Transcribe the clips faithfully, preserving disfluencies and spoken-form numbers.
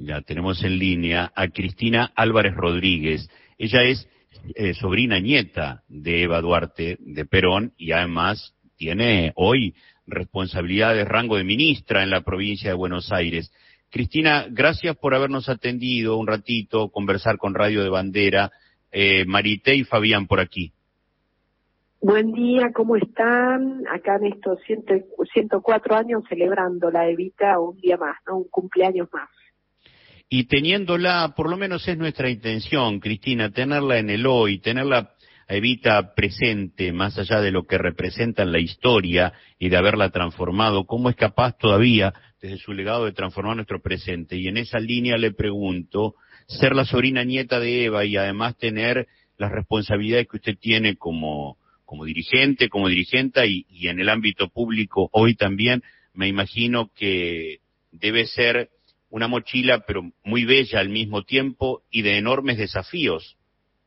Ya tenemos en línea a Cristina Álvarez Rodríguez. Ella es eh, sobrina nieta de Eva Duarte de Perón y además tiene hoy responsabilidad de rango de ministra en la provincia de Buenos Aires. Cristina, gracias por habernos atendido un ratito, conversar con Radio de Bandera. Eh, Marité y Fabián por aquí. Buen día, ¿cómo están? Acá en estos ciento cuatro años celebrando la Evita un día más, ¿no? Un cumpleaños más. Y teniéndola, por lo menos es nuestra intención, Cristina, tenerla en el hoy, tenerla a Evita presente, más allá de lo que representa en la historia y de haberla transformado, ¿cómo es capaz todavía, desde su legado, de transformar nuestro presente? Y en esa línea le pregunto, ser la sobrina nieta de Eva y además tener las responsabilidades que usted tiene como, como dirigente, como dirigenta y, y en el ámbito público hoy también, me imagino que debe ser una mochila, pero muy bella al mismo tiempo y de enormes desafíos.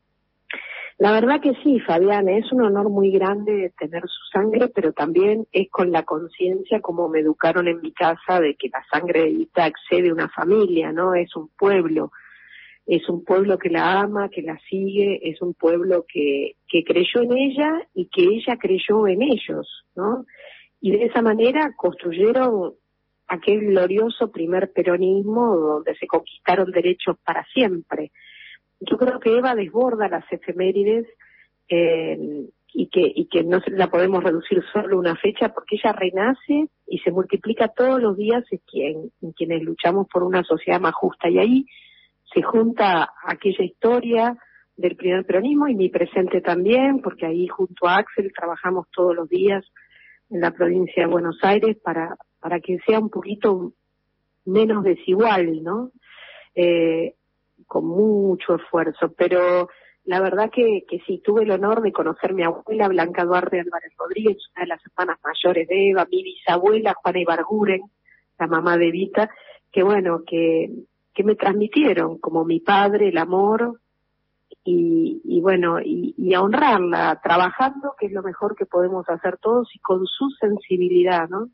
La verdad que sí, Fabián, es un honor muy grande tener su sangre, pero también es con la conciencia, como me educaron en mi casa, de que la sangre de Evita accede a una familia, ¿no? Es un pueblo, es un pueblo que la ama, que la sigue, es un pueblo que, que creyó en ella y que ella creyó en ellos, ¿no? Y de esa manera construyeron aquel glorioso primer peronismo donde se conquistaron derechos para siempre. Yo creo que Eva desborda las efemérides eh, y que y que no se la podemos reducir solo a una fecha porque ella renace y se multiplica todos los días en, quien, en quienes luchamos por una sociedad más justa. Y ahí se junta aquella historia del primer peronismo y mi presente también, porque ahí junto a Axel trabajamos todos los días en la provincia de Buenos Aires para para que sea un poquito menos desigual, ¿no? Eh, con mucho esfuerzo, pero la verdad que, que sí, tuve el honor de conocer a mi abuela Blanca Duarte Álvarez Rodríguez, una de las hermanas mayores de Eva, mi bisabuela Juana Ibarguren, la mamá de Evita, que bueno, que, que me transmitieron como mi padre el amor y, y bueno, y, y a honrarla, trabajando, que es lo mejor que podemos hacer todos, y con su sensibilidad, ¿no?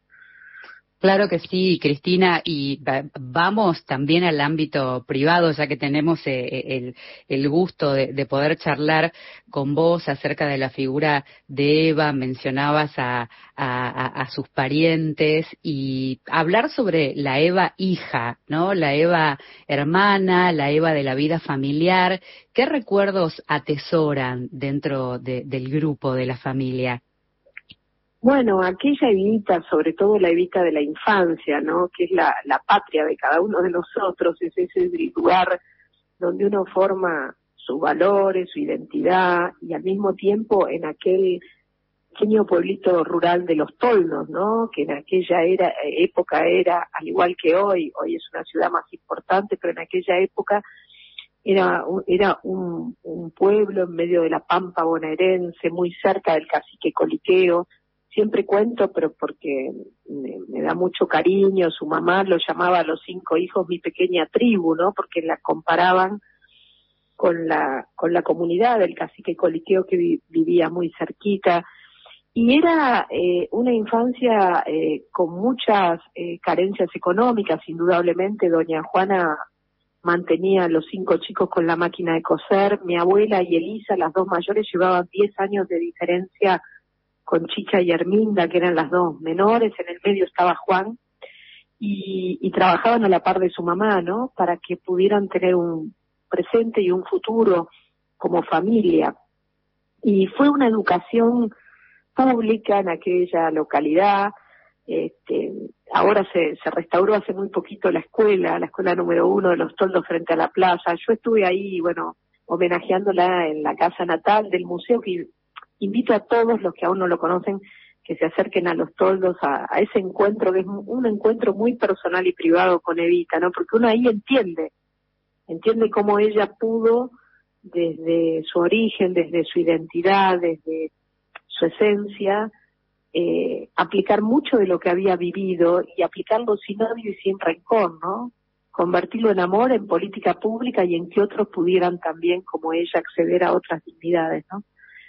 Claro que sí, Cristina, y vamos también al ámbito privado, ya que tenemos el, el gusto de, de poder charlar con vos acerca de la figura de Eva. Mencionabas a, a, a sus parientes y hablar sobre la Eva hija, ¿no? La Eva hermana, la Eva de la vida familiar. ¿Qué recuerdos atesoran dentro de, del grupo de la familia? Bueno, aquella Evita, sobre todo la Evita de la infancia, ¿no? Que es la, la patria de cada uno de nosotros, es ese lugar donde uno forma sus valores, su identidad, y al mismo tiempo en aquel pequeño pueblito rural de Los Toldos, ¿no? Que en aquella era, época era, al igual que hoy, hoy es una ciudad más importante, pero en aquella época era, era un, un pueblo en medio de la pampa bonaerense, muy cerca del cacique Coliqueo. Siempre cuento, pero porque me, me da mucho cariño, su mamá lo llamaba a los cinco hijos mi pequeña tribu, ¿no? Porque la comparaban con la con la comunidad del cacique Coliqueo que vi, vivía muy cerquita. Y era eh, una infancia eh, con muchas eh, carencias económicas, indudablemente. Doña Juana mantenía a los cinco chicos con la máquina de coser. Mi abuela y Elisa, las dos mayores, llevaban diez años de diferencia con Chicha y Herminda, que eran las dos menores. En el medio estaba Juan, y, y trabajaban a la par de su mamá, ¿no? Para que pudieran tener un presente y un futuro como familia. Y fue una educación pública en aquella localidad. Este, ahora se, se restauró hace muy poquito la escuela, la escuela número uno de Los Toldos frente a la plaza. Yo estuve ahí, bueno, homenajeándola en la casa natal del museo, que invito a todos los que aún no lo conocen que se acerquen a Los Toldos, a, a ese encuentro, que es un encuentro muy personal y privado con Evita, ¿no? Porque uno ahí entiende, entiende cómo ella pudo, desde su origen, desde su identidad, desde su esencia, eh, aplicar mucho de lo que había vivido y aplicarlo sin odio y sin rencor, ¿no? Convertirlo en amor, en política pública y en que otros pudieran también, como ella, acceder a otras dignidades, ¿no?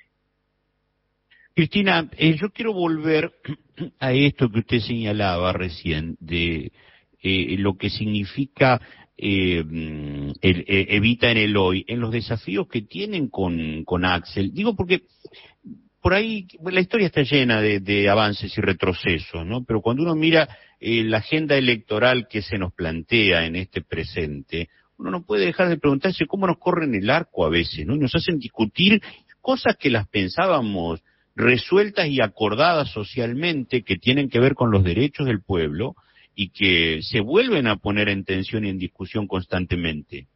Cristina, eh, yo quiero volver a esto que usted señalaba recién, de eh, lo que significa eh, el, eh, Evita en el hoy, en los desafíos que tienen con, con Axel. Digo porque por ahí la historia está llena de, de avances y retrocesos, ¿no? Pero cuando uno mira eh, la agenda electoral que se nos plantea en este presente, uno no puede dejar de preguntarse cómo nos corren el arco a veces, ¿no? Y nos hacen discutir cosas que las pensábamos resueltas y acordadas socialmente, que tienen que ver con los derechos del pueblo y que se vuelven a poner en tensión y en discusión constantemente.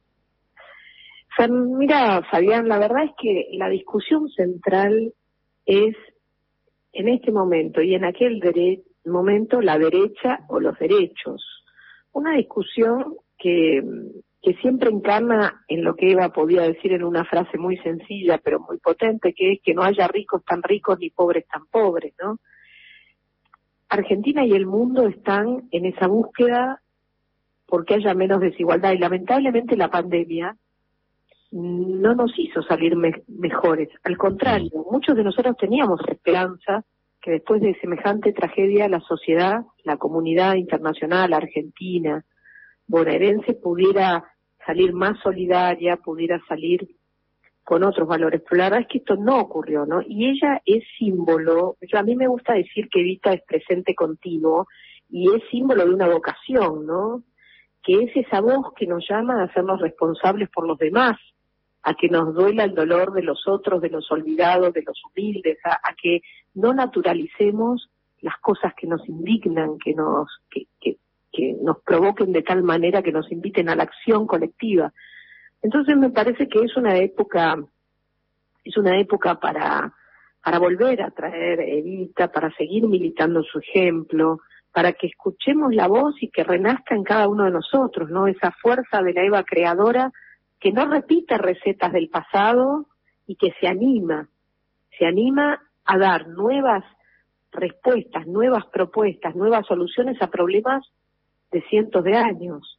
Mira, Fabián, la verdad es que la discusión central es en este momento y en aquel dere- momento la derecha o los derechos. Una discusión que, que siempre encarna en lo que Eva podía decir en una frase muy sencilla pero muy potente, que es que no haya ricos tan ricos ni pobres tan pobres, ¿no? Argentina y el mundo están en esa búsqueda porque haya menos desigualdad, y lamentablemente la pandemia no nos hizo salir me- mejores, al contrario, muchos de nosotros teníamos esperanza que después de semejante tragedia la sociedad, la comunidad internacional, argentina, bonaerense, pudiera salir más solidaria, pudiera salir con otros valores, pero la verdad es que esto no ocurrió, ¿no? Y ella es símbolo, yo, a mí me gusta decir que Evita es presente continuo, y es símbolo de una vocación, ¿no? Que es esa voz que nos llama a hacernos responsables por los demás, a que nos duela el dolor de los otros, de los olvidados, de los humildes, a, a que no naturalicemos las cosas que nos indignan, que nos, que, que, que nos provoquen de tal manera que nos inviten a la acción colectiva. Entonces me parece que es una época, es una época para, para volver a traer Evita, para seguir militando su ejemplo, para que escuchemos la voz y que renazca en cada uno de nosotros, ¿no? Esa fuerza de la Eva creadora que no repite recetas del pasado y que se anima, se anima a dar nuevas respuestas, nuevas propuestas, nuevas soluciones a problemas de cientos de años.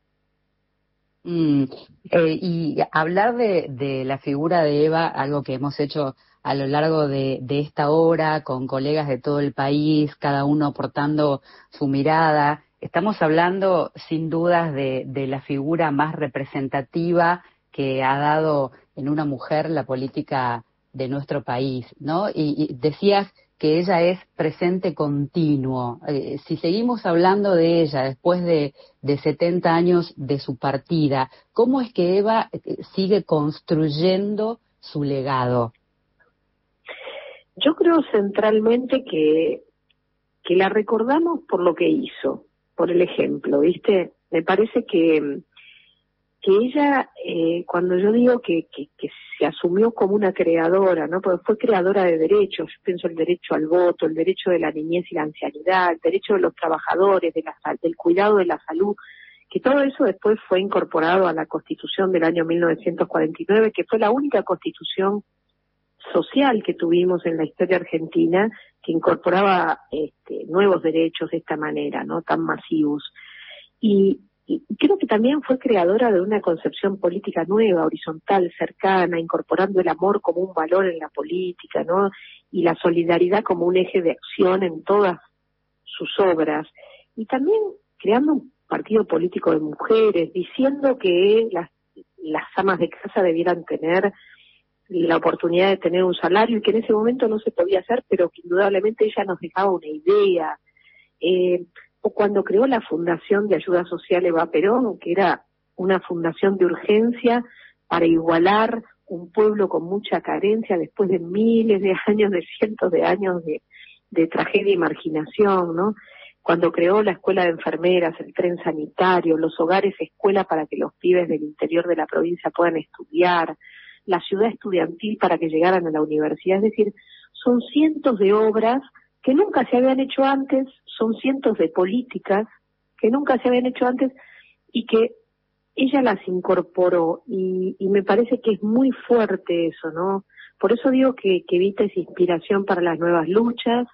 Mm, eh, y hablar de, de la figura de Eva, algo que hemos hecho a lo largo de, de esta hora con colegas de todo el país, cada uno aportando su mirada. Estamos hablando sin dudas de, de la figura más representativa que ha dado en una mujer la política de nuestro país, ¿no? Y, y decías que ella es presente continuo. Eh, si seguimos hablando de ella después de, de setenta años de su partida, ¿cómo es que Eva eh, sigue construyendo su legado? Yo creo centralmente que, que la recordamos por lo que hizo, por el ejemplo, ¿viste? Me parece que, que ella, eh, cuando yo digo que, que, que se asumió como una creadora, ¿no? Porque fue creadora de derechos, yo pienso el derecho al voto, el derecho de la niñez y la ancianidad, el derecho de los trabajadores, de la, del cuidado de la salud, que todo eso después fue incorporado a la Constitución del año mil novecientos cuarenta y nueve, que fue la única constitución social que tuvimos en la historia argentina que incorporaba este, nuevos derechos de esta manera, ¿no? Tan masivos. Y, y creo que también fue creadora de una concepción política nueva, horizontal, cercana, incorporando el amor como un valor en la política, ¿no? Y la solidaridad como un eje de acción en todas sus obras. Y también creando un partido político de mujeres, diciendo que las, las amas de casa debieran tener la oportunidad de tener un salario y que en ese momento no se podía hacer, pero que indudablemente ella nos dejaba una idea. Eh, o cuando creó la Fundación de Ayuda Social Eva Perón, que era una fundación de urgencia para igualar un pueblo con mucha carencia después de miles de años, de cientos de años de, de tragedia y marginación, ¿no? Cuando creó la escuela de enfermeras, el tren sanitario, los hogares escuela para que los pibes del interior de la provincia puedan estudiar, la ciudad estudiantil para que llegaran a la universidad, es decir, son cientos de obras que nunca se habían hecho antes, son cientos de políticas que nunca se habían hecho antes y que ella las incorporó y, y me parece que es muy fuerte eso, ¿no? Por eso digo que, que Evita es inspiración para las nuevas luchas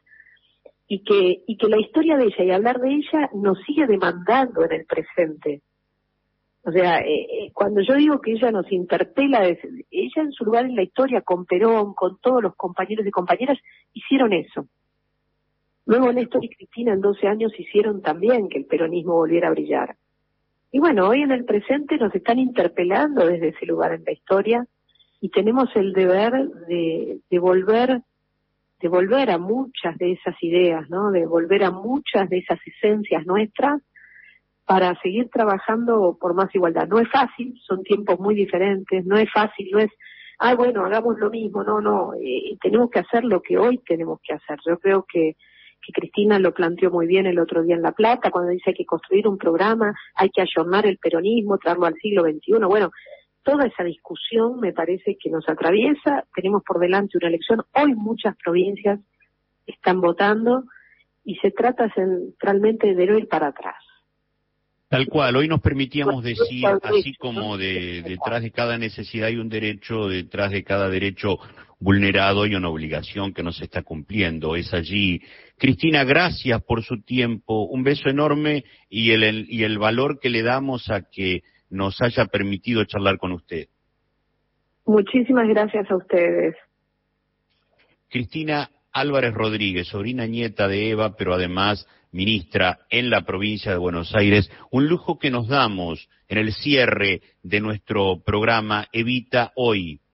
y que, y que la historia de ella y hablar de ella nos sigue demandando en el presente. O sea, eh, cuando yo digo que ella nos interpela, ella en su lugar en la historia, con Perón, con todos los compañeros y compañeras, hicieron eso. Luego Néstor y Cristina en doce años hicieron también que el peronismo volviera a brillar. Y bueno, hoy en el presente nos están interpelando desde ese lugar en la historia y tenemos el deber de, de volver, de volver a muchas de esas ideas, ¿no? De volver a muchas de esas esencias nuestras para seguir trabajando por más igualdad. No es fácil, son tiempos muy diferentes, no es fácil, no es, ah, bueno, hagamos lo mismo, no, no, eh, tenemos que hacer lo que hoy tenemos que hacer. Yo creo que que Cristina lo planteó muy bien el otro día en La Plata, cuando dice hay que construir un programa, hay que ayornar el peronismo, traerlo al siglo veintiuno. Bueno, toda esa discusión me parece que nos atraviesa, tenemos por delante una elección, hoy muchas provincias están votando y se trata centralmente de no ir para atrás. Tal cual, hoy nos permitíamos decir, así como de, detrás de cada necesidad hay un derecho, detrás de cada derecho vulnerado hay una obligación que no se está cumpliendo, es allí. Cristina, gracias por su tiempo, un beso enorme y el, el, y el valor que le damos a que nos haya permitido charlar con usted. Muchísimas gracias a ustedes. Cristina Álvarez Rodríguez, sobrina nieta de Eva, pero además ministra en la provincia de Buenos Aires, un lujo que nos damos en el cierre de nuestro programa Evita Hoy.